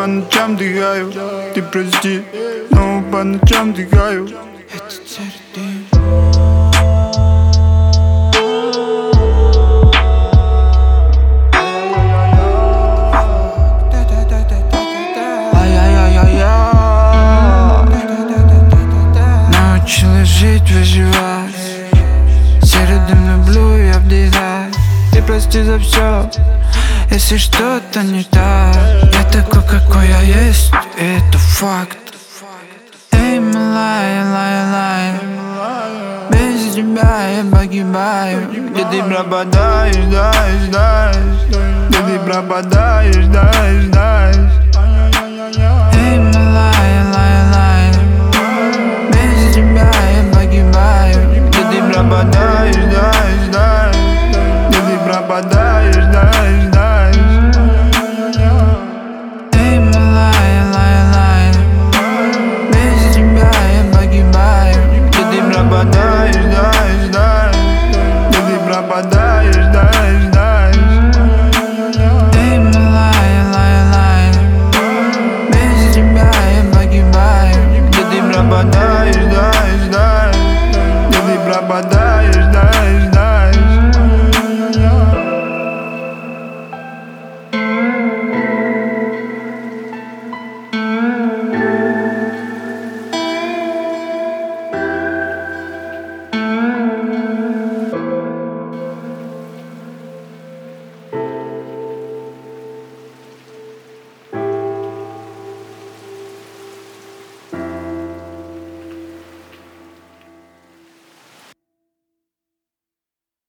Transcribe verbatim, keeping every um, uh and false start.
по ночам дыхаю. Ты прости, но по ночам дыхаю. Это теперь ты. Научилась жить, выживать. Середину люблю и обдирать. Ты прости за все, если что-то не так. Я такой, какой я есть, и это факт. Эй, милая, лая, лая, без тебя я погибаю. Где ты пропадаешь, дай, дай, где ты пропадаешь, дай, дай.